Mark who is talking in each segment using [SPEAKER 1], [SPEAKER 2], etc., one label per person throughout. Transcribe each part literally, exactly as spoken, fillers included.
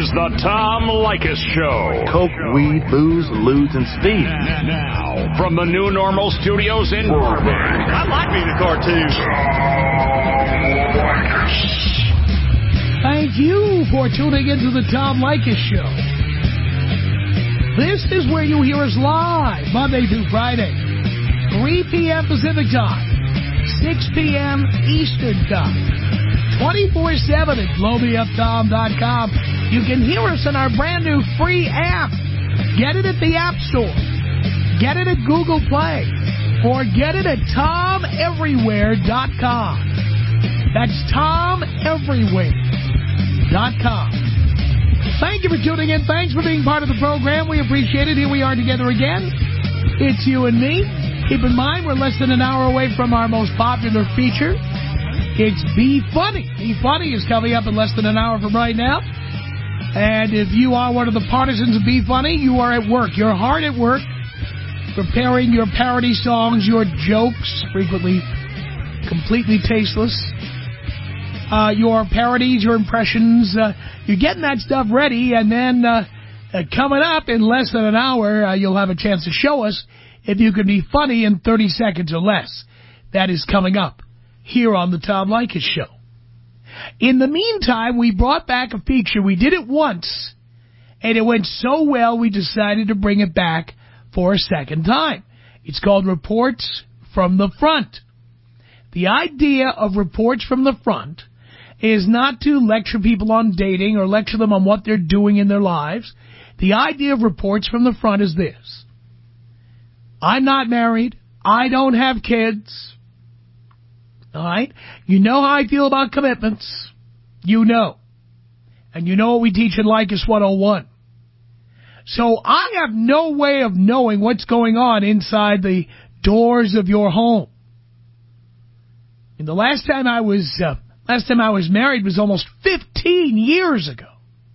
[SPEAKER 1] is the Tom Leykis Show.
[SPEAKER 2] Coke, weed, booze, lewds, and speed.
[SPEAKER 1] And now, from the New Normal Studios in Burbank.
[SPEAKER 3] I like being a cartoon.
[SPEAKER 4] Thank you for tuning into the Tom Leykis Show. This is where you hear us live, Monday through Friday, three p.m. Pacific Time, six p.m. Eastern Time. twenty-four seven at blow me up tom dot com. You can hear us in our brand new free app. Get it at the App Store. Get it at Google Play. Or get it at tom everywhere dot com. That's tom everywhere dot com. Thank you for tuning in. Thanks for being part of the program. We appreciate it. Here we are together again. It's you and me. Keep in mind, we're less than an hour away from our most popular feature. It's Be Funny. Be Funny is coming up in less than an hour from right now. And if you are one of the partisans of Be Funny, you are at work. You're hard at work preparing your parody songs, your jokes, frequently completely tasteless. Uh, your parodies, your impressions. Uh, you're getting that stuff ready, and then uh, uh, coming up in less than an hour, uh, you'll have a chance to show us if you can be funny in thirty seconds or less. That is coming up here on the Tom Leykis Show. In the meantime, we brought back a feature. We did it once, and it went so well we decided to bring it back for a second time. It's called Reports from the Front. The idea of Reports from the Front is not to lecture people on dating or lecture them on what they're doing in their lives. The idea of Reports from the Front is this. I'm not married. I don't have kids. All right? You know how I feel about commitments. You know. And you know what we teach in Leykis one oh one. So I have no way of knowing what's going on inside the doors of your home. And the last time I was uh, last time I was married was almost fifteen years ago.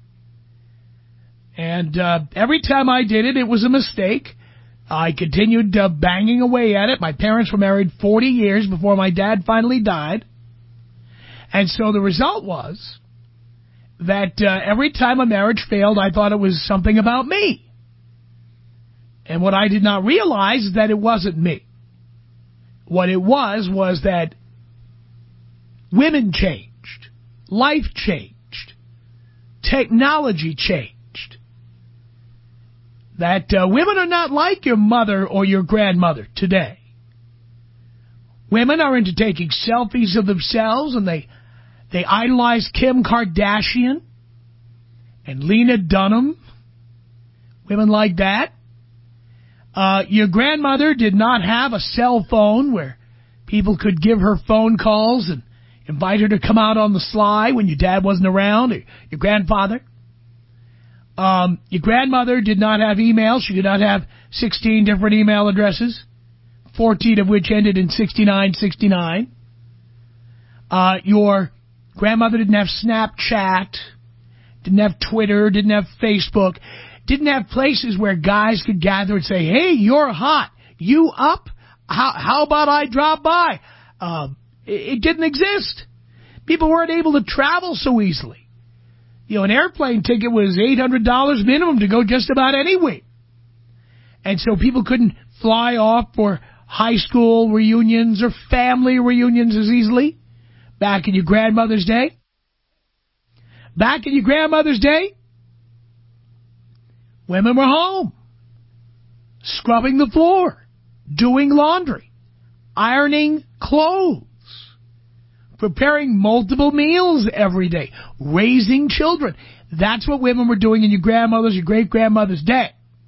[SPEAKER 4] And uh, every time I did it, it was a mistake. I continued uh, banging away at it. My parents were married forty years before my dad finally died. And so the result was that uh, every time a marriage failed, I thought it was something about me. And what I did not realize is that it wasn't me. What it was was that women changed. Life changed. Technology changed. That uh, women are not like your mother or your grandmother today. Women are into taking selfies of themselves, and they they idolize Kim Kardashian and Lena Dunham. Women like that. Uh, your grandmother did not have a cell phone where people could give her phone calls and invite her to come out on the sly when your dad wasn't around, or your grandfather. Um, your grandmother did not have email. She did not have sixteen different email addresses, fourteen of which ended in sixty-nine sixty-nine. Uh, your grandmother didn't have Snapchat, didn't have Twitter, didn't have Facebook, didn't have places where guys could gather and say, hey, you're hot. You up? How, how about I drop by? Um, it, it didn't exist. People weren't able to travel so easily. You know, an airplane ticket was eight hundred dollars minimum to go just about anywhere. And so people couldn't fly off for high school reunions or family reunions as easily back in your grandmother's day. Back in your grandmother's day, women were home, scrubbing the floor, doing laundry, ironing clothes, preparing multiple meals every day, raising children. That's what women were doing in your grandmother's, your great-grandmother's day.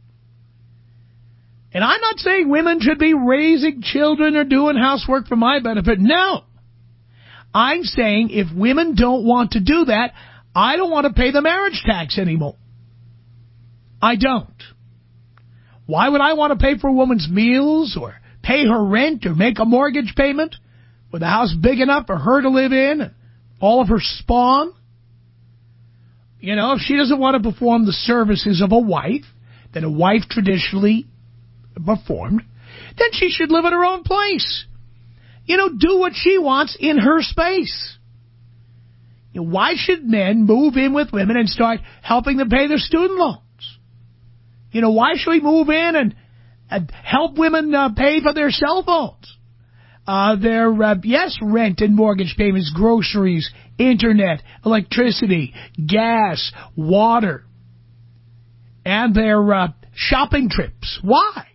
[SPEAKER 4] And I'm not saying women should be raising children or doing housework for my benefit. No. I'm saying if women don't want to do that, I don't want to pay the marriage tax anymore. I don't. Why would I want to pay for a woman's meals or pay her rent or make a mortgage payment with a house big enough for her to live in and all of her spawn? You know, if she doesn't want to perform the services of a wife that a wife traditionally performed, then she should live in her own place. You know, do what she wants in her space. You know, why should men move in with women and start helping them pay their student loans? You know, why should we move in and, and help women uh, pay for their cell phones? Uh, their, uh, yes, rent and mortgage payments, groceries, internet, electricity, gas, water, and their uh, shopping trips. Why?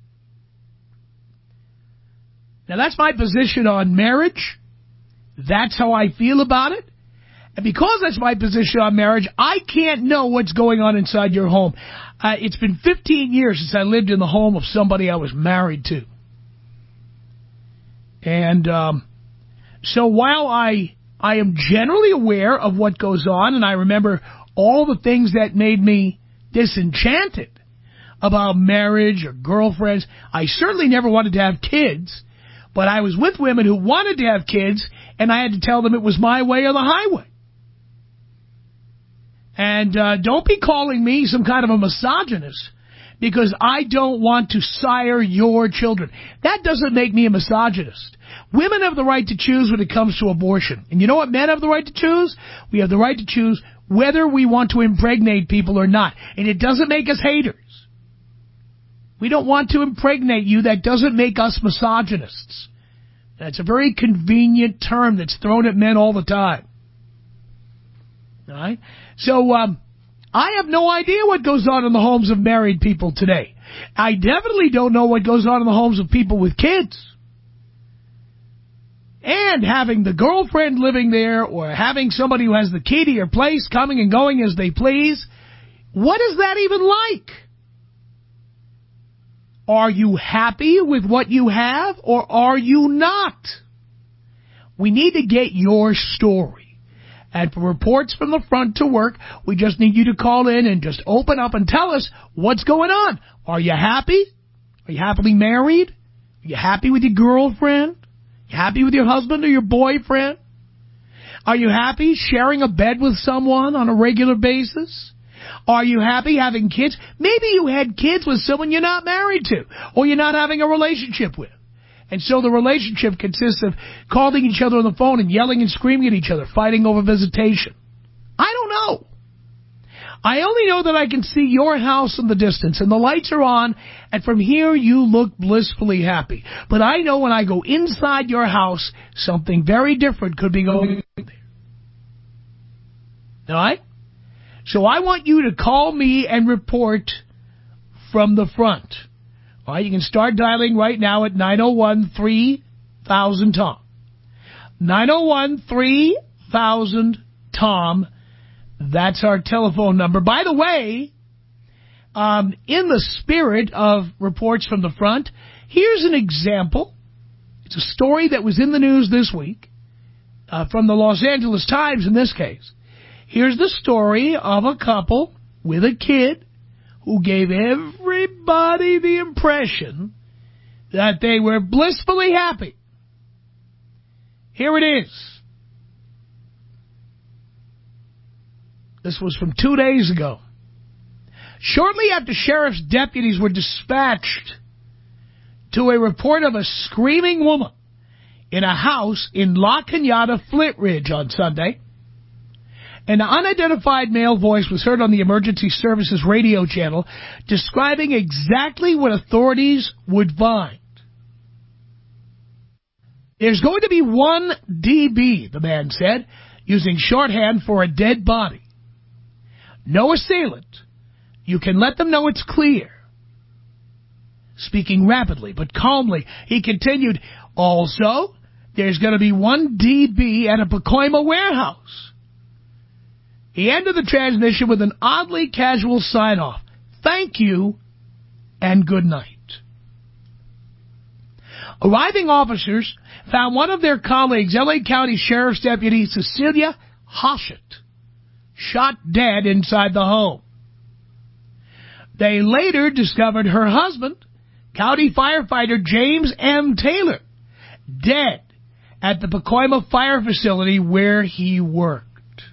[SPEAKER 4] Now, that's my position on marriage. That's how I feel about it. And because that's my position on marriage, I can't know what's going on inside your home. Uh, it's been fifteen years since I lived in the home of somebody I was married to. And um, so while I I am generally aware of what goes on, and I remember all the things that made me disenchanted about marriage or girlfriends, I certainly never wanted to have kids, but I was with women who wanted to have kids, and I had to tell them it was my way or the highway. And uh, don't be calling me some kind of a misogynist because I don't want to sire your children. That doesn't make me a misogynist. Women have the right to choose when it comes to abortion. And you know what men have the right to choose? We have the right to choose whether we want to impregnate people or not. And it doesn't make us haters. We don't want to impregnate you. That doesn't make us misogynists. That's a very convenient term that's thrown at men all the time. All right? So, um, I have no idea what goes on in the homes of married people today. I definitely don't know what goes on in the homes of people with kids. And having the girlfriend living there or having somebody who has the key to your place coming and going as they please, what is that even like? Are you happy with what you have or are you not? We need to get your story. And for reports from the front to work, we just need you to call in and just open up and tell us what's going on. Are you happy? Are you happily married? Are you happy with your girlfriend? Are you happy with your husband or your boyfriend? Are you happy sharing a bed with someone on a regular basis? Are you happy having kids? Maybe you had kids with someone you're not married to or you're not having a relationship with. And so the relationship consists of calling each other on the phone and yelling and screaming at each other, fighting over visitation. I don't know. I only know that I can see your house in the distance and the lights are on, and from here you look blissfully happy. But I know when I go inside your house, something very different could be going on there. All right? So I want you to call me and report from the front. All right, you can start dialing right now at nine oh one, three thousand, Tom. nine oh one, three thousand, Tom. That's our telephone number. By the way, um, in the spirit of reports from the front, here's an example. It's a story that was in the news this week, uh, from the Los Angeles Times in this case. Here's the story of a couple with a kid who gave everybody the impression that they were blissfully happy. Here it is. This was from two days ago. Shortly after sheriff's deputies were dispatched to a report of a screaming woman in a house in La Cañada, Flint Ridge on Sunday, an unidentified male voice was heard on the emergency services radio channel describing exactly what authorities would find. There's going to be one D B, the man said, using shorthand for a dead body. No assailant. You can let them know it's clear. Speaking rapidly but calmly, he continued, also, there's going to be one D B at a Pacoima warehouse. He ended the transmission with an oddly casual sign-off. Thank you and good night. Arriving officers found one of their colleagues, L A County Sheriff's Deputy Cecilia Hoshett, shot dead inside the home. They later discovered her husband, County Firefighter James M. Taylor, dead at the Pacoima Fire Facility where he worked.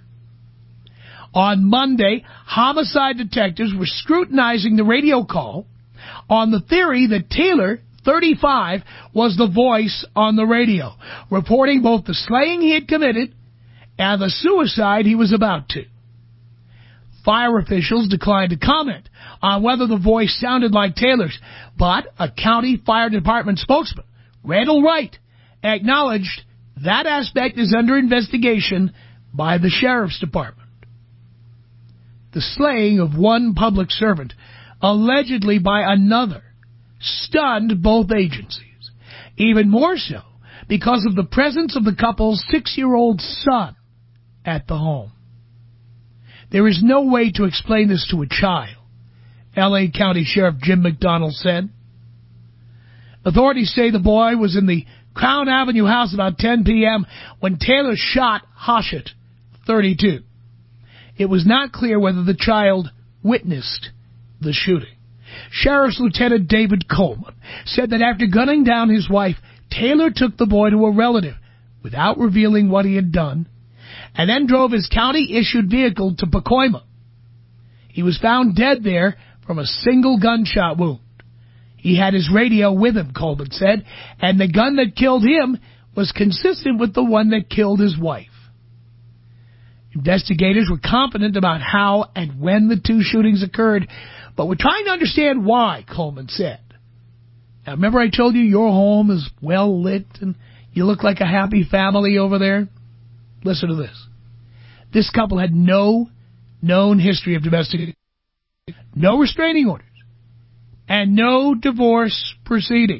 [SPEAKER 4] On Monday, homicide detectives were scrutinizing the radio call on the theory that Taylor, thirty-five, was the voice on the radio, reporting both the slaying he had committed and the suicide he was about to. Fire officials declined to comment on whether the voice sounded like Taylor's, but a county fire department spokesman, Randall Wright, acknowledged that aspect is under investigation by the sheriff's department. The slaying of one public servant, allegedly by another, stunned both agencies, even more so because of the presence of the couple's six-year-old son at the home. There is no way to explain this to a child, L A County Sheriff Jim McDonald said. Authorities say the boy was in the Crown Avenue house about ten p.m. when Taylor shot Hoshett, thirty-two. It was not clear whether the child witnessed the shooting. Sheriff's Lieutenant David Coleman said that after gunning down his wife, Taylor took the boy to a relative without revealing what he had done, and then drove his county-issued vehicle to Pacoima. He was found dead there from a single gunshot wound. He had his radio with him, Coleman said, and the gun that killed him was consistent with the one that killed his wife. Investigators were confident about how and when the two shootings occurred, but we're trying to understand why, Coleman said. Now, remember I told you your home is well lit and you look like a happy family over there? Listen to this. This couple had no known history of domestic, no restraining orders, and no divorce proceedings.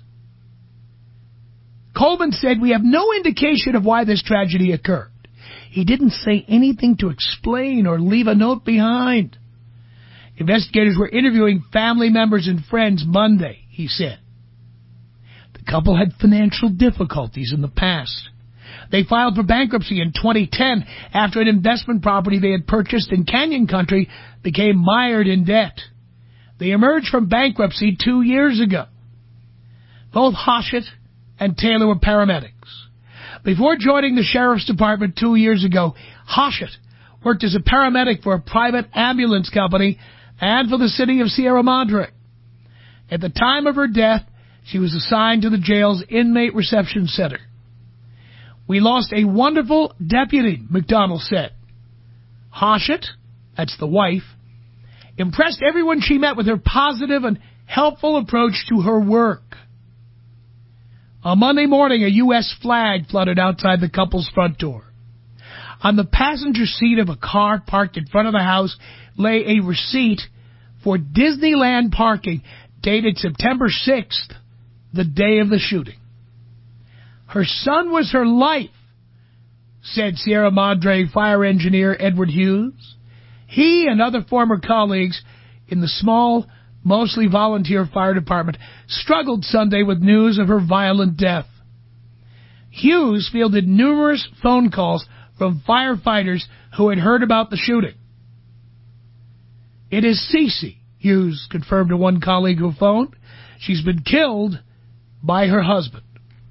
[SPEAKER 4] Coleman said, "We have no indication of why this tragedy occurred. He didn't say anything to explain or leave a note behind." Investigators were interviewing family members and friends Monday, he said. The couple had financial difficulties in the past. They filed for bankruptcy in twenty ten after an investment property they had purchased in Canyon Country became mired in debt. They emerged from bankruptcy two years ago. Both Hoshett and Taylor were paramedics. Before joining the sheriff's department two years ago, Hoshett worked as a paramedic for a private ambulance company and for the city of Sierra Madre. At the time of her death, she was assigned to the jail's inmate reception center. "We lost a wonderful deputy," McDonald said. Hoshett, that's the wife, impressed everyone she met with her positive and helpful approach to her work. On Monday morning, a U S flag fluttered outside the couple's front door. On the passenger seat of a car parked in front of the house lay a receipt for Disneyland parking dated September sixth, the day of the shooting. Her son was her life, said Sierra Madre fire engineer Edward Hughes. He and other former colleagues in the small, mostly volunteer fire department struggled Sunday with news of her violent death. Hughes fielded numerous phone calls from firefighters who had heard about the shooting. "It is Cece," Hughes confirmed to one colleague who phoned. "She's been killed by her husband."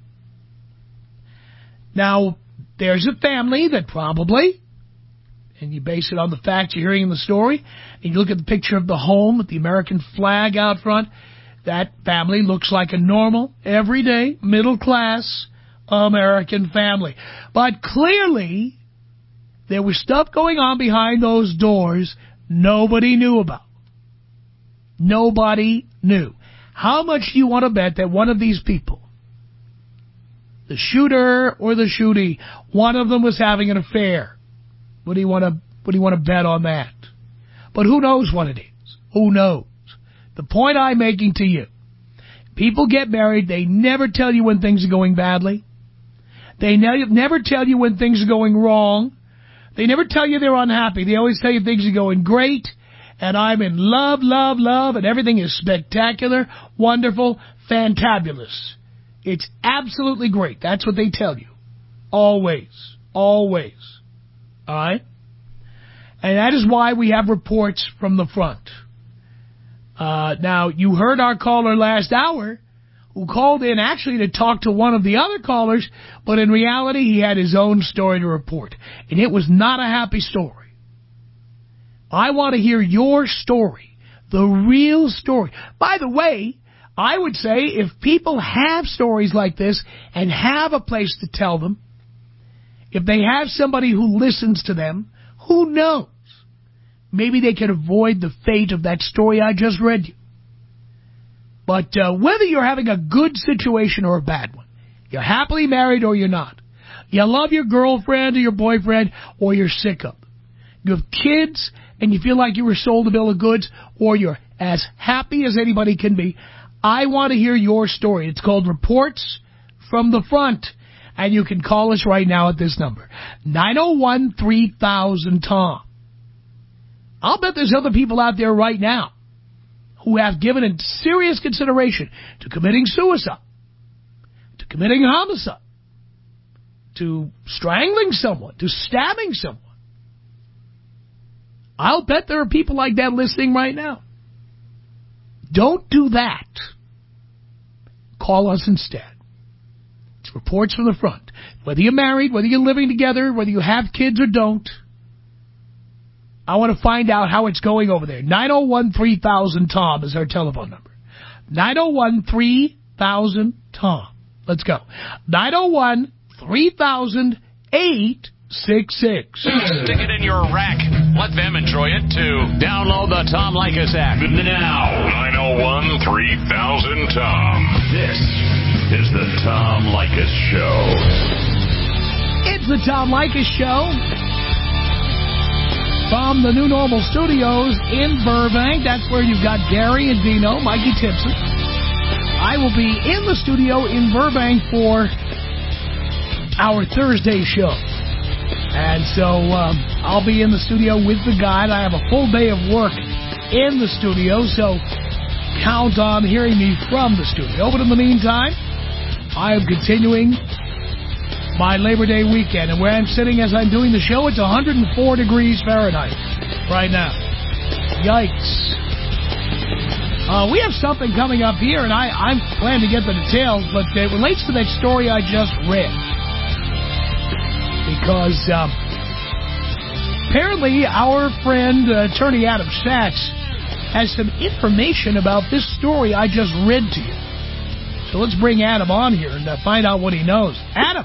[SPEAKER 4] Now, there's a family that probably, and you base it on the facts you're hearing in the story, and you look at the picture of the home with the American flag out front, that family looks like a normal, everyday, middle-class American family. But clearly, there was stuff going on behind those doors nobody knew about. Nobody knew. How much do you want to bet that one of these people, the shooter or the shootee, one of them was having an affair? What do you want to, what do you want to bet on that? But who knows what it is? Who knows? The point I'm making to you, people get married, they never tell you when things are going badly. They ne- never tell you when things are going wrong. They never tell you they're unhappy. They always tell you things are going great, and I'm in love, love, love, and everything is spectacular, wonderful, fantabulous. It's absolutely great. That's what they tell you. Always. Always. All right? And that is why we have reports from the front. Uh, now, you heard our caller last hour who called in actually to talk to one of the other callers, but in reality he had his own story to report. And it was not a happy story. I want to hear your story, the real story. By the way, I would say if people have stories like this and have a place to tell them, if they have somebody who listens to them, who knows? Maybe they can avoid the fate of that story I just read you. But uh, whether you're having a good situation or a bad one, you're happily married or you're not, you love your girlfriend or your boyfriend or you're sick of them, you have kids and you feel like you were sold a bill of goods or you're as happy as anybody can be, I want to hear your story. It's called Reports from the Front. And you can call us right now at this number, nine oh one, three thousand, Tom. I'll bet there's other people out there right now who have given it serious consideration to committing suicide, to committing homicide, to strangling someone, to stabbing someone. I'll bet there are people like that listening right now. Don't do that. Call us instead. It's Reports from the Front. Whether you're married, whether you're living together, whether you have kids or don't, I want to find out how it's going over there. nine oh one, three thousand, Tom is our telephone number. nine oh one, three thousand, Tom. Let's go. nine oh one, three thousand, eight six six.
[SPEAKER 1] Stick it in your rack. Let them enjoy it, too. Download the Tom Leykis app now.
[SPEAKER 3] nine oh one, three thousand, Tom.
[SPEAKER 1] This is the Tom Leykis Show.
[SPEAKER 4] It's the Tom Leykis Show from the New Normal Studios in Burbank. That's where you've got Gary and Dino, Mikey Tipson. I will be in the studio in Burbank for our Thursday show. And so um, I'll be in the studio with the guide. I have a full day of work in the studio, so count on hearing me from the studio. But in the meantime, I am continuing my Labor Day weekend. And where I'm sitting as I'm doing the show, it's one hundred four degrees Fahrenheit right now. Yikes. Uh, we have something coming up here, and I, I plan to get the details, but it relates to that story I just read. Because um, apparently our friend, uh, Attorney Adam Sachs, has some information about this story I just read to you. So let's bring Adam on here and uh, find out what he knows. Adam.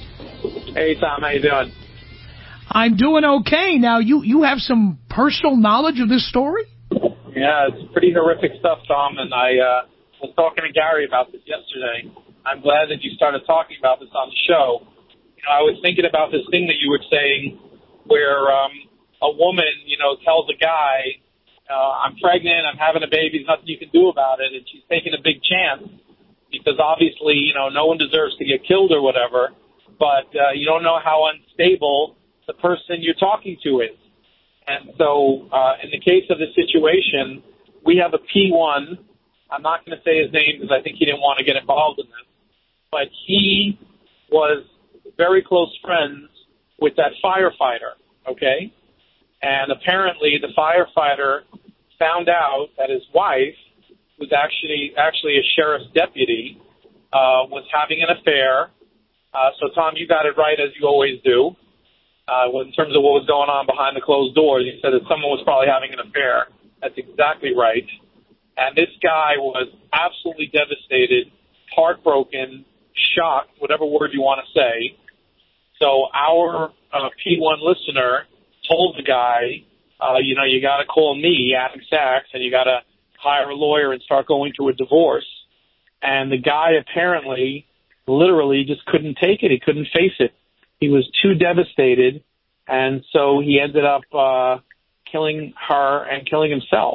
[SPEAKER 5] Hey, Tom. How you doing?
[SPEAKER 4] I'm doing okay. Now, you, you have some personal knowledge of this story?
[SPEAKER 5] Yeah, it's pretty horrific stuff, Tom, and I uh, was talking to Gary about this yesterday. I'm glad that you started talking about this on the show. You know, I was thinking about this thing that you were saying where um, a woman, you know, tells a guy, uh, I'm pregnant, I'm having a baby, there's nothing you can do about it, and she's taking a big chance because obviously, you know, no one deserves to get killed or whatever, but uh, you don't know how unstable the person you're talking to is. And so uh, in the case of this situation, we have a P one. I'm not going to say his name because I think he didn't want to get involved in this, but he was very close friends with that firefighter, okay? And apparently the firefighter found out that his wife, who's actually actually a sheriff's deputy, uh, was having an affair. Uh, so, Tom, you got it right, as you always do. Uh, in terms of what was going on behind the closed doors, you said that someone was probably having an affair. That's exactly right. And this guy was absolutely devastated, heartbroken, shocked, whatever word you want to say. So our uh, P one listener told the guy, uh, you know, you got to call me, Adam Sachs, and you got to hire a lawyer and start going through a divorce. And the guy apparently literally just couldn't take it. He couldn't face it. He was too devastated, and so he ended up uh, killing her and killing himself.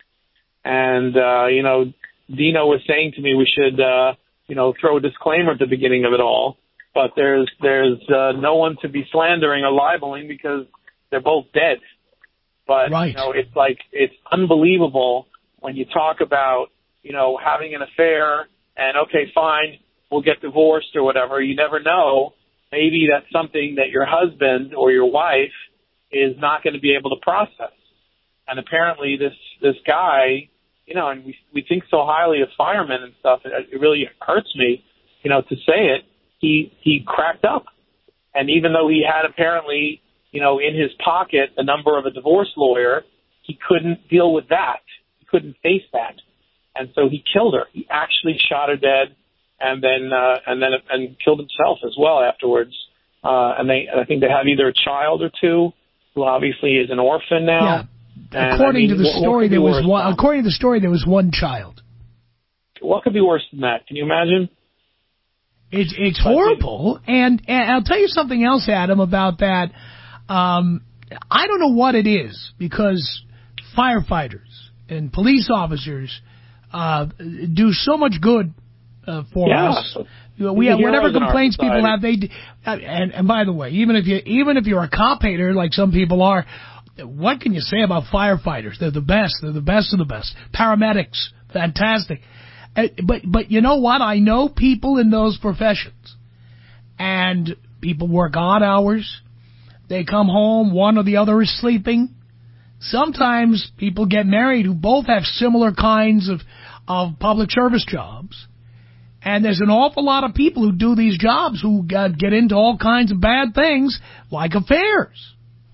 [SPEAKER 5] And, uh, you know, Dino was saying to me we should, uh, you know, throw a disclaimer at the beginning of it all. But there's there's uh, no one to be slandering or libeling because they're both dead. But,
[SPEAKER 4] right.
[SPEAKER 5] you know, it's like it's unbelievable when you talk about, you know, having an affair and, okay, fine, we'll get divorced or whatever. You never know. Maybe that's something that your husband or your wife is not going to be able to process. And apparently this, this guy, you know, and we, we think so highly of firemen and stuff, it, it really hurts me, you know, to say it. He, he cracked up. And even though he had apparently, you know, in his pocket the number of a divorce lawyer, he couldn't deal with that. He couldn't face that. And so he killed her. He actually shot her dead and then, uh, and then, and killed himself as well afterwards. uh, and they I think they have either a child or two who obviously is an orphan now.
[SPEAKER 4] Yeah.
[SPEAKER 5] And,
[SPEAKER 4] according
[SPEAKER 5] I mean,
[SPEAKER 4] to the
[SPEAKER 5] what,
[SPEAKER 4] story,
[SPEAKER 5] what
[SPEAKER 4] there was one.
[SPEAKER 5] Tom?
[SPEAKER 4] According to the story, there was one child.
[SPEAKER 5] What could be worse than that? Can you imagine?
[SPEAKER 4] It's it's horrible, and, and I'll tell you something else, Adam, about that. Um, I don't know what it is, because firefighters and police officers uh, do so much good uh, for
[SPEAKER 5] yeah.
[SPEAKER 4] us. We have whatever complaints people have. They and and by the way, even if you even if you're a cop hater like some people are, what can you say about firefighters? They're the best. They're the best of the best. Paramedics, fantastic. Uh, but but you know what? I know people in those professions, and people work odd hours. They come home, one or the other is sleeping. Sometimes people get married who both have similar kinds of, of public service jobs. And there's an awful lot of people who do these jobs who get, get into all kinds of bad things, like affairs.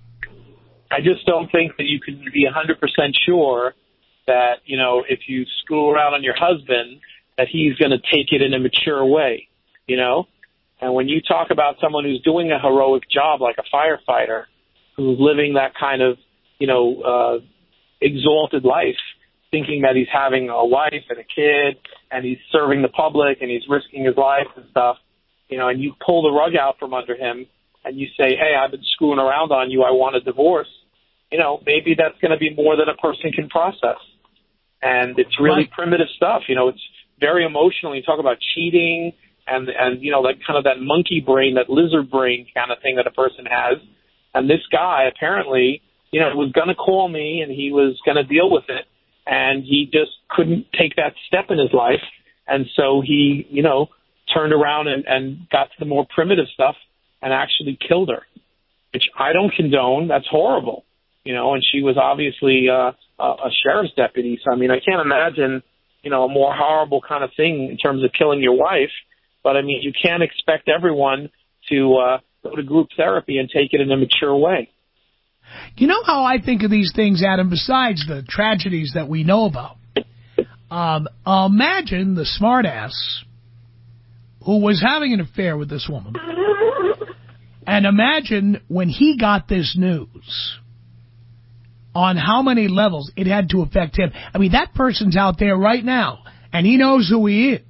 [SPEAKER 5] I just don't think that you can be one hundred percent sure that, you know, if you screw around on your husband, that he's going to take it in a mature way, you know? And when you talk about someone who's doing a heroic job like a firefighter, who's living that kind of, you know, uh, exalted life, thinking that he's having a wife and a kid and he's serving the public and he's risking his life and stuff, you know, and you pull the rug out from under him and you say, hey, I've been screwing around on you, I want a divorce, you know, maybe that's going to be more than a person can process. And it's really right. primitive stuff. You know, it's very emotional. You talk about cheating and, and you know, that kind of that monkey brain, that lizard brain kind of thing that a person has. And this guy apparently, you know, was going to call me and he was going to deal with it. And he just couldn't take that step in his life. And so he, you know, turned around and, and got to the more primitive stuff and actually killed her, which I don't condone. That's horrible. You know, and she was obviously uh, a sheriff's deputy. So, I mean, I can't imagine, you know, a more horrible kind of thing in terms of killing your wife. But, I mean, you can't expect everyone to uh, go to group therapy and take it in a mature way.
[SPEAKER 4] You know how I think of these things, Adam, besides the tragedies that we know about? Um, imagine the smartass who was having an affair with this woman. And imagine when he got this news, on how many levels it had to affect him. I mean, that person's out there right now, and he knows who he is.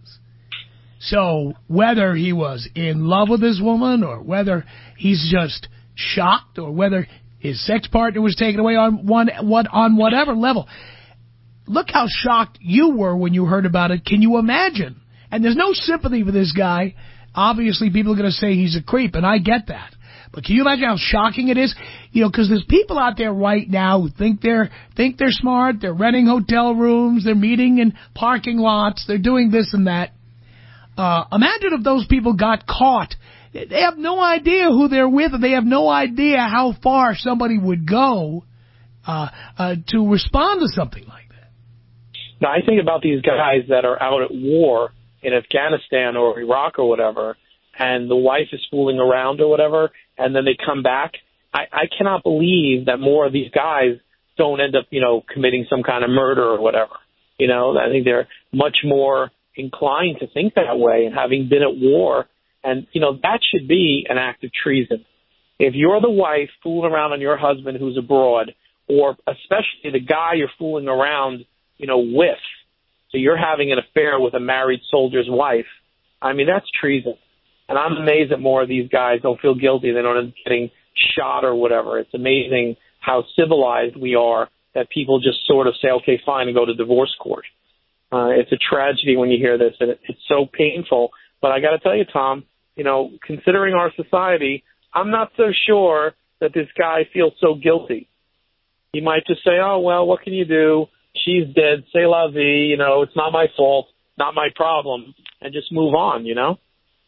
[SPEAKER 4] So whether he was in love with this woman or whether he's just shocked or whether his sex partner was taken away on one what on whatever level, look how shocked you were when you heard about it. Can you imagine? And there's no sympathy for this guy. Obviously, people are going to say he's a creep, and I get that. But can you imagine how shocking it is? You know, because there's people out there right now who think they're think they're smart. They're renting hotel rooms. They're meeting in parking lots. They're doing this and that. Uh, imagine if those people got caught. They have no idea who they're with. They have no idea how far somebody would go uh, uh, to respond to something like that.
[SPEAKER 5] Now, I think about these guys that are out at war in Afghanistan or Iraq or whatever, and the wife is fooling around or whatever, and then they come back. I, I cannot believe that more of these guys don't end up, you know, committing some kind of murder or whatever. You know, I think they're much more inclined to think that way, and having been at war, and, you know, that should be an act of treason. If you're the wife fooling around on your husband who's abroad, or especially the guy you're fooling around, you know, with, so you're having an affair with a married soldier's wife, I mean, that's treason. And I'm amazed that more of these guys don't feel guilty. They don't end up getting shot or whatever. It's amazing how civilized we are that people just sort of say, okay, fine, and go to divorce court. Uh, it's a tragedy when you hear this, and it, it's so painful. But I got to tell you, Tom, you know, considering our society, I'm not so sure that this guy feels so guilty. He might just say, oh, well, what can you do? She's dead. C'est la vie. You know, it's not my fault, not my problem, and just move on, you know?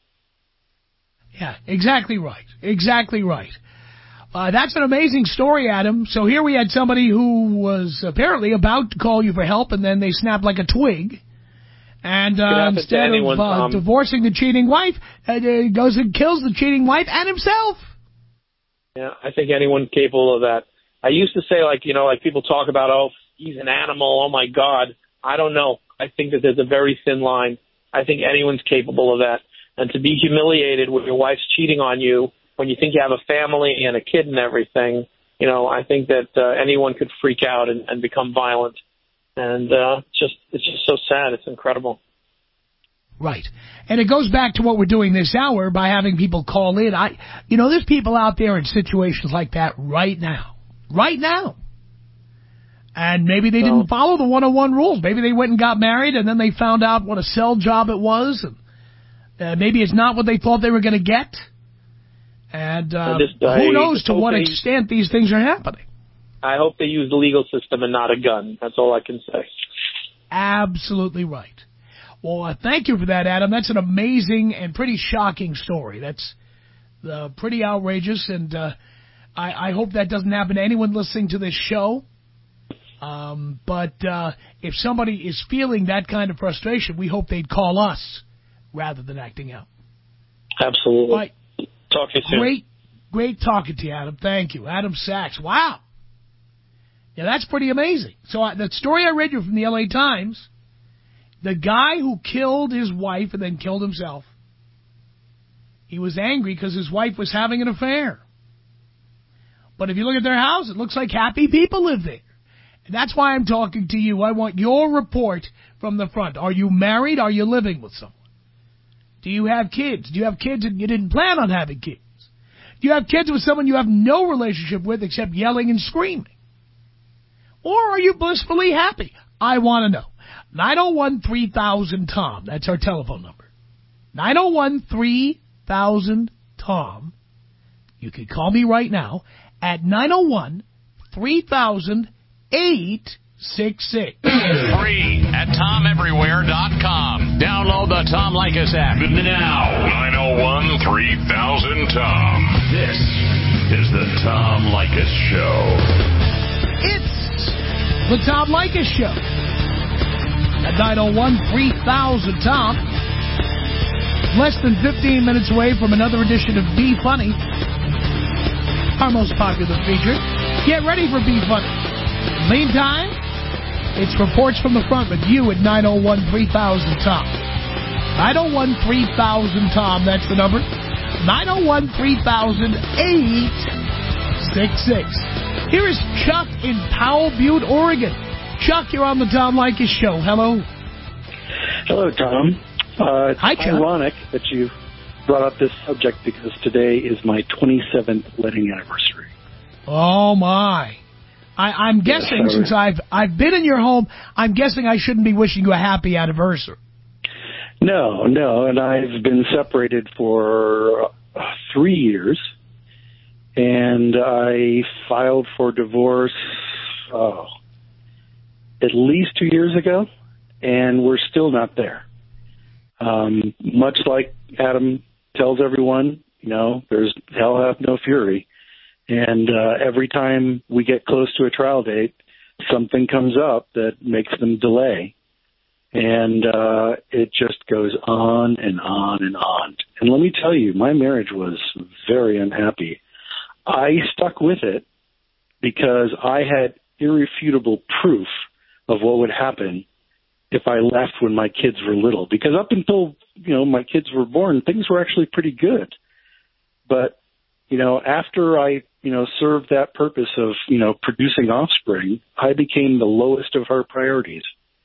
[SPEAKER 4] Yeah, exactly right. Exactly right. Uh, that's an amazing story, Adam. So here we had somebody who was apparently about to call you for help, and then they snapped like a twig. And uh, instead anyone, of uh, um, divorcing the cheating wife, uh, goes and kills the cheating wife and himself.
[SPEAKER 5] Yeah, I think anyone capable of that. I used to say, like, you know, like people talk about, oh, he's an animal, oh, my God. I don't know. I think that there's a very thin line. I think anyone's capable of that. And to be humiliated when your wife's cheating on you when you think you have a family and a kid and everything, you know, I think that uh, anyone could freak out and, and become violent. And uh, just it's just so sad. It's incredible.
[SPEAKER 4] Right. And it goes back to what we're doing this hour by having people call in. I, you know, there's people out there in situations like that right now. Right now. And maybe they didn't follow the one oh one rules. Maybe they went and got married and then they found out what a cell job it was. And uh, maybe it's not what they thought they were going to get. And uh,
[SPEAKER 5] just,
[SPEAKER 4] who knows to what
[SPEAKER 5] they,
[SPEAKER 4] extent these things are happening.
[SPEAKER 5] I hope they use the legal system and not a gun. That's all I can say.
[SPEAKER 4] Absolutely right. Well, uh, thank you for that, Adam. That's an amazing and pretty shocking story. That's uh, pretty outrageous, and uh, I, I hope that doesn't happen to anyone listening to this show. Um, but uh, if somebody is feeling that kind of frustration, we hope they'd call us rather than acting out.
[SPEAKER 5] Absolutely.
[SPEAKER 4] Right.
[SPEAKER 5] Talk to you soon.
[SPEAKER 4] Great, great talking to you, Adam. Thank you. Adam Sachs. Wow. Yeah, that's pretty amazing. So I, the story I read you from the L A Times, the guy who killed his wife and then killed himself, he was angry because his wife was having an affair. But if you look at their house, it looks like happy people live there. And that's why I'm talking to you. I want your report from the front. Are you married? Are you living with someone? Do you have kids? Do you have kids and you didn't plan on having kids? Do you have kids with someone you have no relationship with except yelling and screaming? Or are you blissfully happy? I want to know. nine oh one, three thousand, Tom. That's our telephone number. nine oh one, three thousand, Tom. You can call me right now at nine oh one, three thousand, eight six six.
[SPEAKER 1] Free at tom everywhere dot com. Download the Tom Leykis app now.
[SPEAKER 3] nine oh one, three thousand, Tom.
[SPEAKER 1] This is the Tom Leykis Show.
[SPEAKER 4] It's the Tom Leykis Show. At nine oh one, three thousand, Tom. Less than fifteen minutes away from another edition of Be Funny, our most popular feature. Get ready for Be Funny. Meantime, it's Reports from the Front with you at nine oh one, three thousand, Tom. nine oh one, three thousand, Tom. That's the number. nine oh one, three thousand, eight six six. Here is Chuck in Powell Butte, Oregon. Chuck, you're on the Tom Leykis Show. Hello.
[SPEAKER 6] Hello, Tom. Uh, it's
[SPEAKER 4] Hi, Chuck.
[SPEAKER 6] ironic that you brought up this subject because today is my twenty-seventh wedding anniversary.
[SPEAKER 4] Oh, my. I, I'm guessing,
[SPEAKER 6] yes,
[SPEAKER 4] since I've I've been in your home, I'm guessing I shouldn't be wishing you a happy anniversary.
[SPEAKER 6] No, no, and I've been separated for uh, three years, and I filed for divorce oh, at least two years ago, and we're still not there. Um, much like Adam tells everyone, you know, there's hell hath no fury. And uh, every time we get close to a trial date, something comes up that makes them delay. And uh, it just goes on and on and on. And let me tell you, my marriage was very unhappy. I stuck with it because I had irrefutable proof of what would happen if I left when my kids were little. Because up until, you know, my kids were born, things were actually pretty good. But, you know, after I, you know, served that purpose of, you know, producing offspring, I became the lowest of her priorities.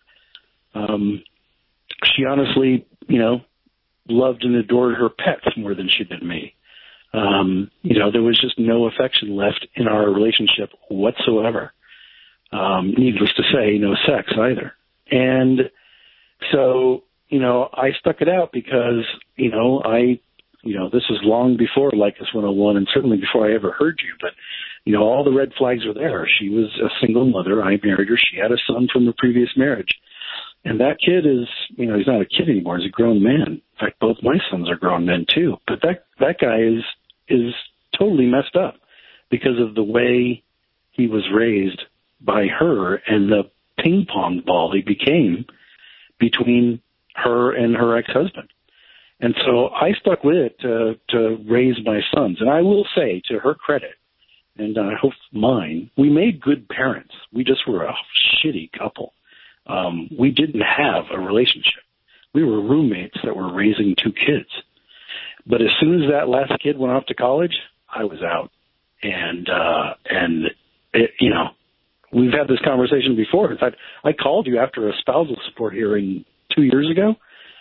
[SPEAKER 6] Um, she honestly, you know, loved and adored her pets more than she did me. Um, you know, there was just no affection left in our relationship whatsoever. Um, needless to say, no sex either. And so, you know, I stuck it out because, you know, I, you know, this was long before Leykis one oh one and certainly before I ever heard you, but, you know, all the red flags were there. She was a single mother. I married her. She had a son from a previous marriage. And that kid is, you know, he's not a kid anymore. He's a grown man. In fact, both my sons are grown men too. But that, that guy is, is totally messed up because of the way he was raised by her and the ping pong ball he became between her and her ex-husband. And so I stuck with it to, to raise my sons. And I will say, to her credit, and I hope mine, we made good parents. We just were a shitty couple. Um, we didn't have a relationship. We were roommates that were raising two kids. But as soon as that last kid went off to college, I was out. And, uh, and it, you know, we've had this conversation before. In fact, I called you after a spousal support hearing two years ago.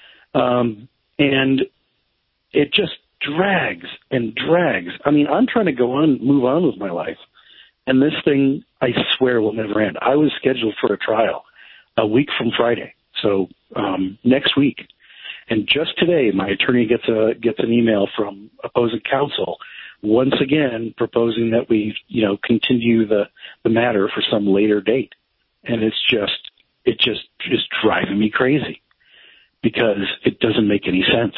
[SPEAKER 6] Um, and it just drags and drags. I mean, I'm trying to go on, move on with my life. And this thing, I swear, will never end. I was scheduled for a trial a week from Friday. So, um, next week. And just today, my attorney gets a, gets an email from opposing counsel once again proposing that we, you know, continue the, the matter for some later date. And it's just, it just is driving me crazy because it doesn't make any sense.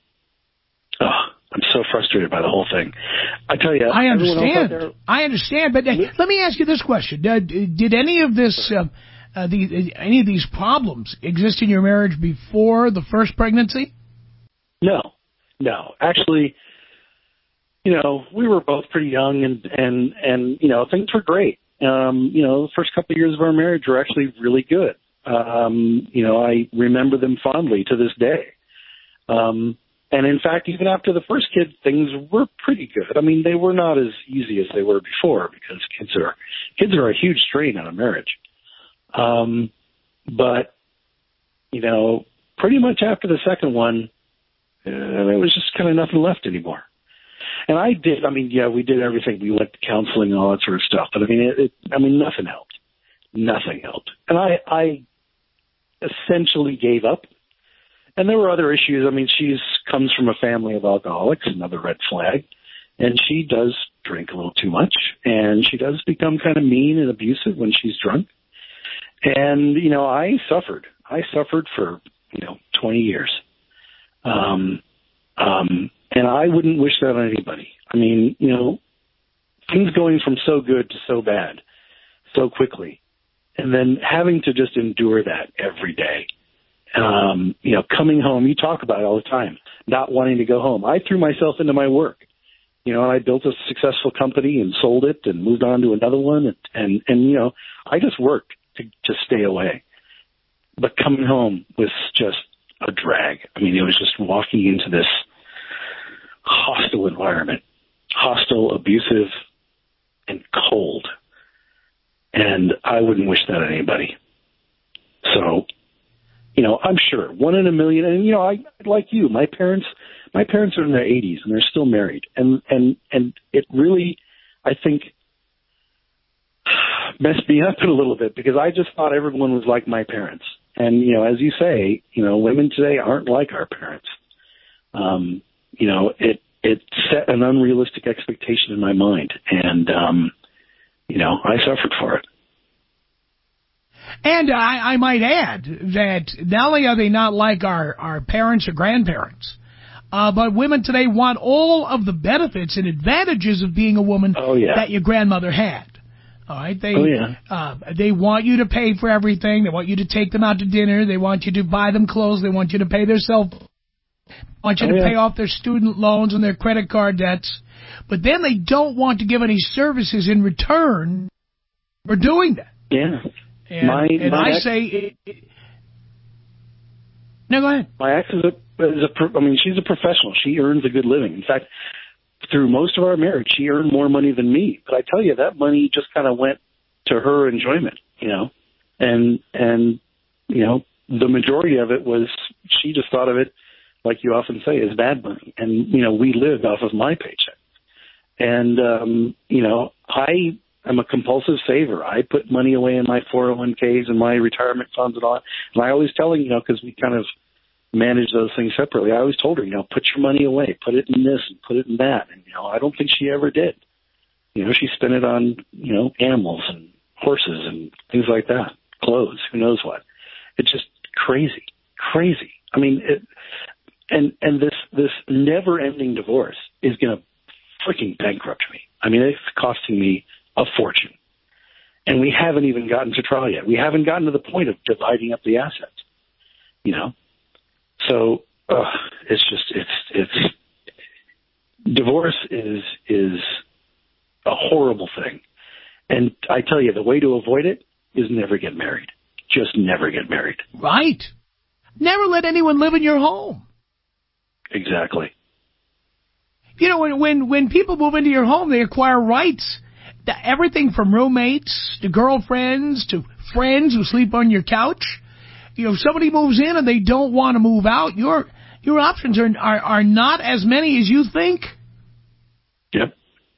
[SPEAKER 6] Oh, I'm so frustrated by the whole thing. I tell you,
[SPEAKER 4] I understand.
[SPEAKER 6] There,
[SPEAKER 4] I understand. But uh, let me ask you this question. Uh, did any of this, uh, uh, the, any of these problems exist in your marriage before the first pregnancy?
[SPEAKER 6] No, no. Actually, you know, we were both pretty young and, and, and, you know, things were great. Um, you know, the first couple of years of our marriage were actually really good. Um, you know, I remember them fondly to this day. Um, and in fact, even after the first kid, things were pretty good. I mean, they were not as easy as they were before because kids are, kids are a huge strain on a marriage. Um, but, you know, pretty much after the second one, uh, there was just kind of nothing left anymore. And I did, I mean, yeah, we did everything. We went to counseling and all that sort of stuff. But I mean, it, it, I mean, nothing helped. Nothing helped. And I, I essentially gave up. And there were other issues. I mean, she's comes from a family of alcoholics, another red flag. And she does drink a little too much. And she does become kind of mean and abusive when she's drunk. And, you know, I suffered. I suffered for, you know, twenty years. Um, um, And I wouldn't wish that on anybody. I mean, you know, things going from so good to so bad so quickly, and then having to just endure that every day. Um, you know, coming home, you talk about it all the time, not wanting to go home. I threw myself into my work, you know, and I built a successful company and sold it and moved on to another one. And, and, and you know, I just worked to, to stay away. But coming home was just a drag. I mean, it was just walking into this hostile environment, hostile, abusive, and cold. And I wouldn't wish that on anybody. So, you know, I'm sure one in a million. And you know, I like you. My parents, my parents are in their eighties and they're still married. And and and it really, I think, messed me up a little bit because I just thought everyone was like my parents. And you know, as you say, you know, women today aren't like our parents. Um, you know, it it set an unrealistic expectation in my mind, and um, you know, I suffered for it.
[SPEAKER 4] And I, I might add that not only are they not like our, our parents or grandparents, uh, but women today want all of the benefits and advantages of being a woman
[SPEAKER 6] oh, yeah.
[SPEAKER 4] that your grandmother had. All right, they
[SPEAKER 6] oh, yeah.
[SPEAKER 4] uh, they want you to pay for everything. They want you to take them out to dinner. They want you to buy them clothes. They want you to pay their cell phone. They want you
[SPEAKER 6] oh,
[SPEAKER 4] to
[SPEAKER 6] yeah.
[SPEAKER 4] pay off their student loans and their credit card debts. But then they don't want to give any services in return for doing that.
[SPEAKER 6] Yeah.
[SPEAKER 4] And,
[SPEAKER 6] my,
[SPEAKER 4] and
[SPEAKER 6] my
[SPEAKER 4] I
[SPEAKER 6] ex,
[SPEAKER 4] say, it, it, no, go ahead.
[SPEAKER 6] My ex is a, is a, I mean, she's a professional. She earns a good living. In fact, through most of our marriage, she earned more money than me. But I tell you, that money just kind of went to her enjoyment, you know, and, and, you know, the majority of it was, she just thought of it, like you often say, as bad money. And, you know, we lived off of my paycheck. And, um, you know, I, I'm a compulsive saver. I put money away in my four oh one k's and my retirement funds and all that. And I always tell her, you know, because we kind of manage those things separately, I always told her, you know, put your money away, put it in this and put it in that. And, you know, I don't think she ever did. You know, she spent it on, you know, animals and horses and things like that, clothes, who knows what. It's just crazy, crazy. I mean, it, and, and this, this never-ending divorce is going to freaking bankrupt me. I mean, it's costing me a fortune. And we haven't even gotten to trial yet. We haven't gotten to the point of dividing up the assets, you know? So, uh, it's just, it's, it's, divorce is, is a horrible thing. And I tell you, the way to avoid it is never get married. Just never get married.
[SPEAKER 4] Right. Never let anyone live in your home.
[SPEAKER 6] Exactly.
[SPEAKER 4] You know, when, when, when people move into your home, they acquire rights. Everything from roommates to girlfriends to friends who sleep on your couch. You know, if somebody moves in and they don't want to move out, your your options are are, are not as many as you think.
[SPEAKER 6] Yep.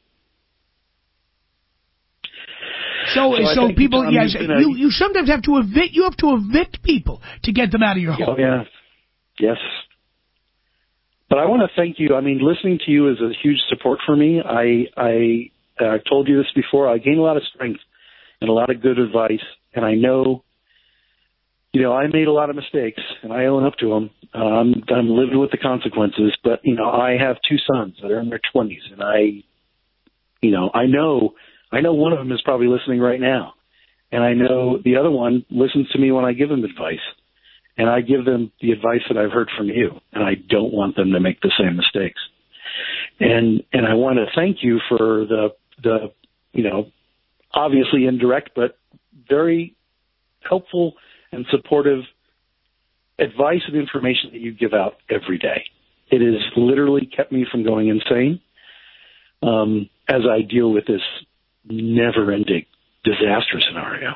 [SPEAKER 4] So, so, so people,
[SPEAKER 6] Tom,
[SPEAKER 4] yes,
[SPEAKER 6] a,
[SPEAKER 4] you you sometimes have to evict. You have to evict people to get them out of your home.
[SPEAKER 6] Oh yeah, yes. But I want to thank you. I mean, listening to you is a huge support for me. I I. Uh, I've told you this before. I gain a lot of strength and a lot of good advice, and I know, you know, I made a lot of mistakes, and I own up to them. Um, I'm living with the consequences, but, you know, I have two sons that are in their twenties, and I, you know, I know, I know one of them is probably listening right now, and I know the other one listens to me when I give them advice, and I give them the advice that I've heard from you, and I don't want them to make the same mistakes. And and I want to thank you for the the, you know, obviously indirect, but very helpful and supportive advice and information that you give out every day. It has literally kept me from going insane um, as I deal with this never-ending disaster scenario.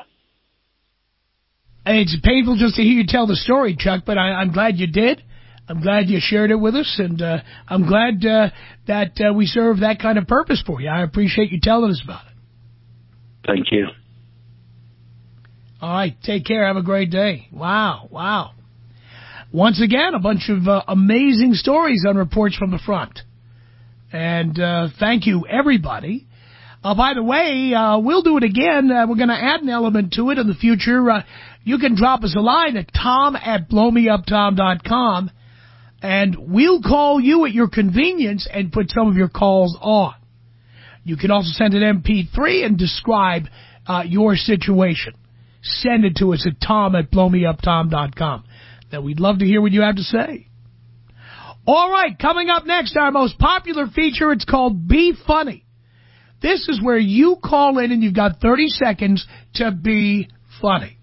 [SPEAKER 4] It's painful just to hear you tell the story, Chuck, but I, I'm glad you did. I'm glad you shared it with us, and uh, I'm glad uh, that uh, we serve that kind of purpose for you. I appreciate you telling us about it.
[SPEAKER 6] Thank you.
[SPEAKER 4] All right, take care. Have a great day. Wow, wow. Once again, a bunch of uh, amazing stories on Reports from the Front. And uh, thank you, everybody. Uh, by the way, uh, we'll do it again. Uh, we're going to add an element to it in the future. Uh, you can drop us a line at tom at blow me up tom dot com. And we'll call you at your convenience and put some of your calls on. You can also send an M P three and describe uh, your situation. Send it to us at tom at blow me up tom dot com. Then we'd love to hear what you have to say. All right, coming up next, our most popular feature, it's called Be Funny. This is where you call in and you've got thirty seconds to be funny.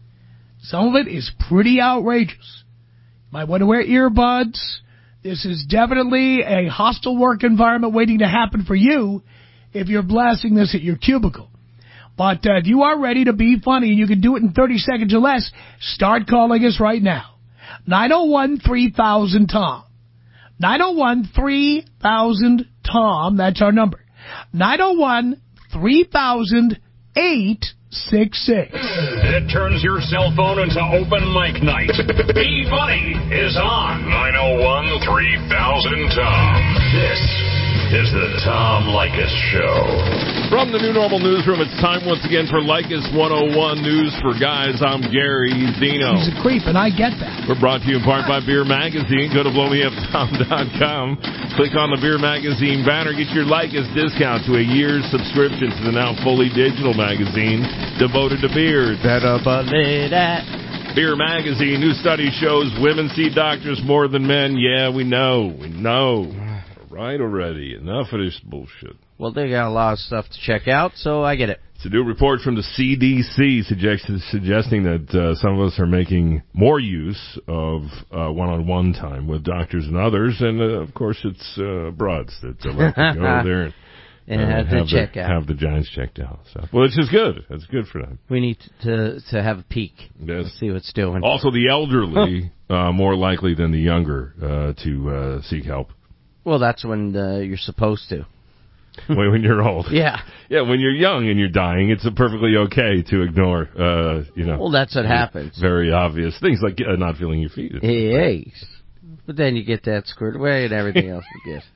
[SPEAKER 4] Some of it is pretty outrageous. Might want to wear earbuds. This is definitely a hostile work environment waiting to happen for you if you're blasting this at your cubicle. But uh, if you are ready to be funny and you can do it in thirty seconds or less, start calling us right now. nine oh one, three thousand, Tom. nine oh one, three thousand, Tom. That's our number. nine oh one, three thousand, eight six six.
[SPEAKER 3] It turns your cell phone into open mic night. Be Funny is on nine oh one, three thousand, Tom. This is the Tom Leykis Show.
[SPEAKER 7] From the New Normal Newsroom, it's time once again for Leykis one oh one News for Guys. I'm Gary Zeno.
[SPEAKER 4] He's a creep, and I get that.
[SPEAKER 7] We're brought to you in part by Beer Magazine. Go to blow me up tom dot com. Click on the Beer Magazine banner. Get your Leykis discount to a year's subscription to the now fully digital magazine devoted to beers.
[SPEAKER 8] Better believe that.
[SPEAKER 7] Beer Magazine. New study shows women see doctors more than men. Yeah, we know. We know. Right already. Enough of this bullshit.
[SPEAKER 8] Well, they got a lot of stuff to check out, so I get it.
[SPEAKER 7] It's a new report from the C D C suggest, suggesting that uh, some of us are making more use of uh, one-on-one time with doctors and others, and uh, of course it's uh, broads that uh, like to go there and,
[SPEAKER 8] and
[SPEAKER 7] uh,
[SPEAKER 8] have,
[SPEAKER 7] have
[SPEAKER 8] the check
[SPEAKER 7] the,
[SPEAKER 8] out.
[SPEAKER 7] have the Giants checked out. So. Well, it's just good. It's good for them.
[SPEAKER 8] We need to to have a peek.
[SPEAKER 7] Yes.
[SPEAKER 8] Let's see what's doing.
[SPEAKER 7] Also, the elderly uh, more likely than the younger uh, to uh, seek help.
[SPEAKER 8] Well, that's when uh, you're supposed to.
[SPEAKER 7] when, when you're old.
[SPEAKER 8] Yeah.
[SPEAKER 7] Yeah, when you're young and you're dying, it's perfectly okay to ignore, uh, you know.
[SPEAKER 8] Well, that's what happens.
[SPEAKER 7] Very obvious things like uh, not feeling your feet.
[SPEAKER 8] Hey, but then you get that squared away and everything else you get.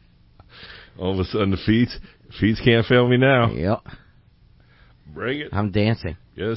[SPEAKER 7] All of a sudden the feet, feet can't fail me now.
[SPEAKER 8] Yep.
[SPEAKER 7] Bring it.
[SPEAKER 8] I'm dancing.
[SPEAKER 7] Yes.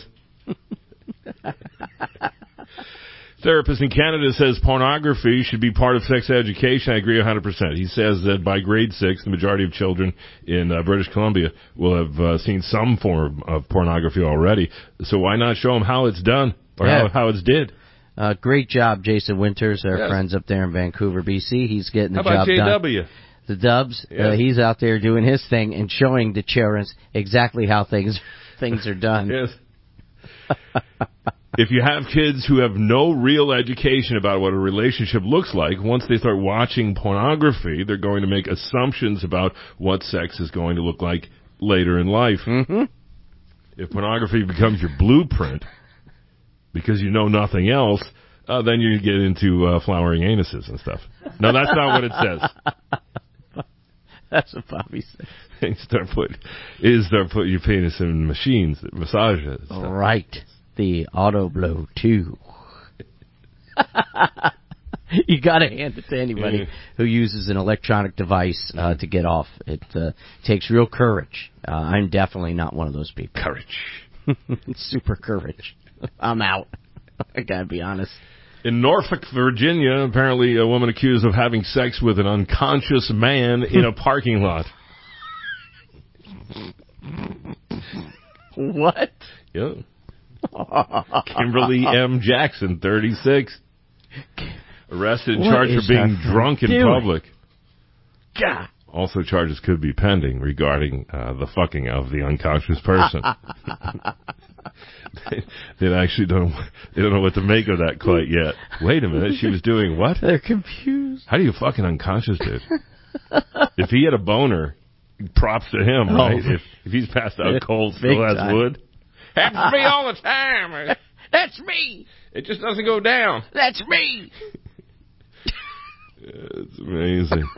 [SPEAKER 7] Therapist in Canada says pornography should be part of sex education. I agree one hundred percent. He says that by grade six, the majority of children in uh, British Columbia will have uh, seen some form of pornography already. So why not show them how it's done or
[SPEAKER 8] yeah.
[SPEAKER 7] how, how it's did?
[SPEAKER 8] Uh, great job, Jason Winters, our
[SPEAKER 7] yes.
[SPEAKER 8] friends up there in Vancouver, B C. He's getting the
[SPEAKER 7] how about
[SPEAKER 8] job
[SPEAKER 7] J W?
[SPEAKER 8] done.
[SPEAKER 7] J W?
[SPEAKER 8] The Dubs,
[SPEAKER 7] yes.
[SPEAKER 8] uh, he's out there doing his thing and showing the children exactly how things things are done.
[SPEAKER 7] Yes. if you have kids who have no real education about what a relationship looks like, once they start watching pornography, they're going to make assumptions about what sex is going to look like later in life.
[SPEAKER 8] Mm-hmm.
[SPEAKER 7] If pornography becomes your blueprint because you know nothing else, uh, then you get into uh, flowering anuses and stuff. No, that's not what it says.
[SPEAKER 8] That's what Bobby said.
[SPEAKER 7] You start put, is start putting your penis in machines that massage it.
[SPEAKER 8] So. Right. The auto blow, too. You got to hand it to anybody
[SPEAKER 7] yeah.
[SPEAKER 8] who uses an electronic device uh, to get off. It uh, takes real courage. Uh, I'm definitely not one of those people.
[SPEAKER 7] Courage.
[SPEAKER 8] Super courage. I'm out. I got to be honest.
[SPEAKER 7] In Norfolk, Virginia, apparently a woman accused of having sex with an unconscious man in a parking lot.
[SPEAKER 8] What?
[SPEAKER 7] Yeah. Kimberly M. Jackson, thirty-six. Arrested and charged for being drunk in
[SPEAKER 8] doing?
[SPEAKER 7] public.
[SPEAKER 8] God.
[SPEAKER 7] Also, charges could be pending regarding uh, the fucking of the unconscious person. they, they actually don't they don't know what to make of that quite yet. Wait a minute, she was doing what?
[SPEAKER 8] They're confused.
[SPEAKER 7] How do you fucking unconscious dude? If he had a boner, props to him,
[SPEAKER 8] Oh.
[SPEAKER 7] right? If if he's passed out cold, still has
[SPEAKER 8] time.
[SPEAKER 7] wood. Happens to me all the time.
[SPEAKER 8] That's me.
[SPEAKER 7] It just doesn't go down.
[SPEAKER 8] That's me.
[SPEAKER 7] It's amazing.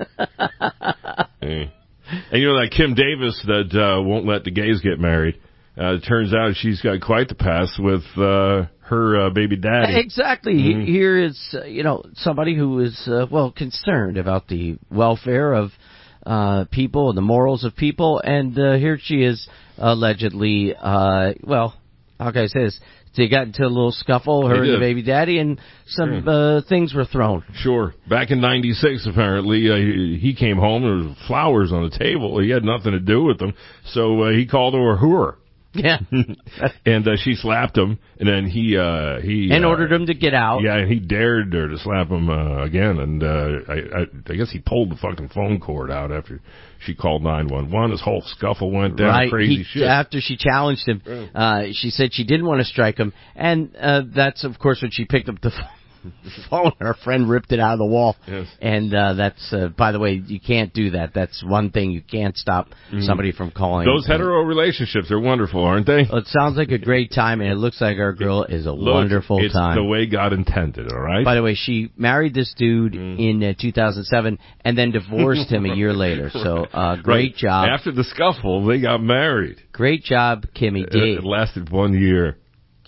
[SPEAKER 7] Hey. And you know that Kim Davis that uh, won't let the gays get married? Uh, it turns out she's got quite the past with uh, her uh, baby daddy.
[SPEAKER 8] Exactly.
[SPEAKER 7] Mm-hmm.
[SPEAKER 8] Here is, uh, you know, somebody who is, uh, well, concerned about the welfare of uh, people and the morals of people. And uh, here she is allegedly, uh, well, how can I say this? They got into a little scuffle, her and the baby daddy, and some
[SPEAKER 7] sure.
[SPEAKER 8] uh, things were thrown.
[SPEAKER 7] Sure. Back in ninety-six, apparently, uh, he, he came home, there was flowers on the table. He had nothing to do with them, so uh, he called her a whore.
[SPEAKER 8] Yeah.
[SPEAKER 7] And uh, she slapped him, and then he... Uh, he
[SPEAKER 8] and
[SPEAKER 7] uh,
[SPEAKER 8] ordered him to get out.
[SPEAKER 7] Yeah, and he dared her to slap him uh, again, and uh, I, I, I guess he pulled the fucking phone cord out after she called nine one one. His whole scuffle went down,
[SPEAKER 8] right.
[SPEAKER 7] crazy
[SPEAKER 8] he,
[SPEAKER 7] shit.
[SPEAKER 8] After she challenged him, uh, she said she didn't want to strike him, and uh, that's, of course, when she picked up the phone. The phone, her friend ripped it out of the wall.
[SPEAKER 7] Yes.
[SPEAKER 8] And uh, that's, uh, by the way, you can't do that. That's one thing you can't stop mm. somebody from calling.
[SPEAKER 7] Those hetero relationships are wonderful, aren't they?
[SPEAKER 8] Well, it sounds like a great time, and it looks like our girl is a
[SPEAKER 7] Look,
[SPEAKER 8] wonderful
[SPEAKER 7] it's
[SPEAKER 8] time.
[SPEAKER 7] It's the way God intended, all right?
[SPEAKER 8] By the way, she married this dude mm. in uh, two thousand seven and then divorced him a year later. So, uh, great
[SPEAKER 7] right.
[SPEAKER 8] job.
[SPEAKER 7] After the scuffle, they got married.
[SPEAKER 8] Great job, Kimmy D.
[SPEAKER 7] It, it lasted one year.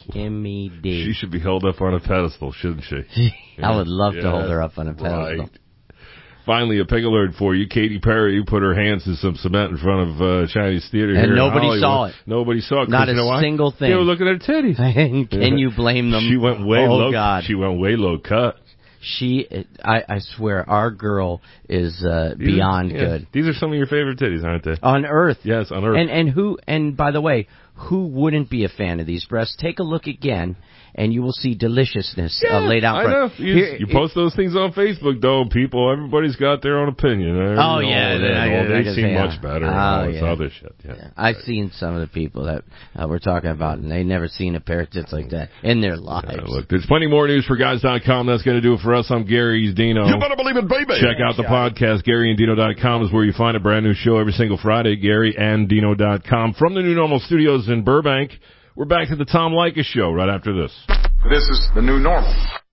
[SPEAKER 8] Kimmy D.
[SPEAKER 7] She should be held up on a pedestal, shouldn't she?
[SPEAKER 8] I would love
[SPEAKER 7] yeah,
[SPEAKER 8] to hold her up on a pedestal.
[SPEAKER 7] Right. Finally, a pig alert for you. Katy Perry put her hands in some cement in front of uh, Chinese theater
[SPEAKER 8] and
[SPEAKER 7] here
[SPEAKER 8] nobody
[SPEAKER 7] in Hollywood.
[SPEAKER 8] saw it.
[SPEAKER 7] Nobody saw it.
[SPEAKER 8] Not a
[SPEAKER 7] you know
[SPEAKER 8] single thing.
[SPEAKER 7] They were looking at her titties.
[SPEAKER 8] Can you blame them?
[SPEAKER 7] She went way
[SPEAKER 8] oh,
[SPEAKER 7] low.
[SPEAKER 8] God.
[SPEAKER 7] She went way low cut.
[SPEAKER 8] She, I, I swear, our girl is uh, beyond
[SPEAKER 7] yeah.
[SPEAKER 8] good.
[SPEAKER 7] These are some of your favorite titties, aren't they?
[SPEAKER 8] On Earth.
[SPEAKER 7] Yes, on Earth.
[SPEAKER 8] And and who? And by the way, who wouldn't be a fan of these breasts? Take a look again, and you will see deliciousness
[SPEAKER 7] yeah,
[SPEAKER 8] uh, laid out.
[SPEAKER 7] I
[SPEAKER 8] front.
[SPEAKER 7] know. You,
[SPEAKER 8] Here,
[SPEAKER 7] you post those things on Facebook, though. People, everybody's got their own opinion.
[SPEAKER 8] Oh
[SPEAKER 7] know,
[SPEAKER 8] yeah,
[SPEAKER 7] they,
[SPEAKER 8] I, I,
[SPEAKER 7] they
[SPEAKER 8] I
[SPEAKER 7] seem
[SPEAKER 8] say,
[SPEAKER 7] much
[SPEAKER 8] uh,
[SPEAKER 7] better.
[SPEAKER 8] Oh,
[SPEAKER 7] and all this
[SPEAKER 8] yeah.
[SPEAKER 7] other shit. Yeah.
[SPEAKER 8] Yeah. I've right. seen some of the people that uh, we're talking about, and they never seen a pair of tits like that in their lives.
[SPEAKER 7] Yeah, look, there's plenty more news for guys dot com. That's going to do it for us. I'm Gary. He's Dino.
[SPEAKER 3] You better believe it, baby.
[SPEAKER 7] Check out the podcast. Gary and Dino dot com is where you find a brand new show every single Friday. Gary and Dino dot com. From the New Normal Studios in Burbank, we're back to the Tom Leykis Show right after this.
[SPEAKER 3] This is the new normal.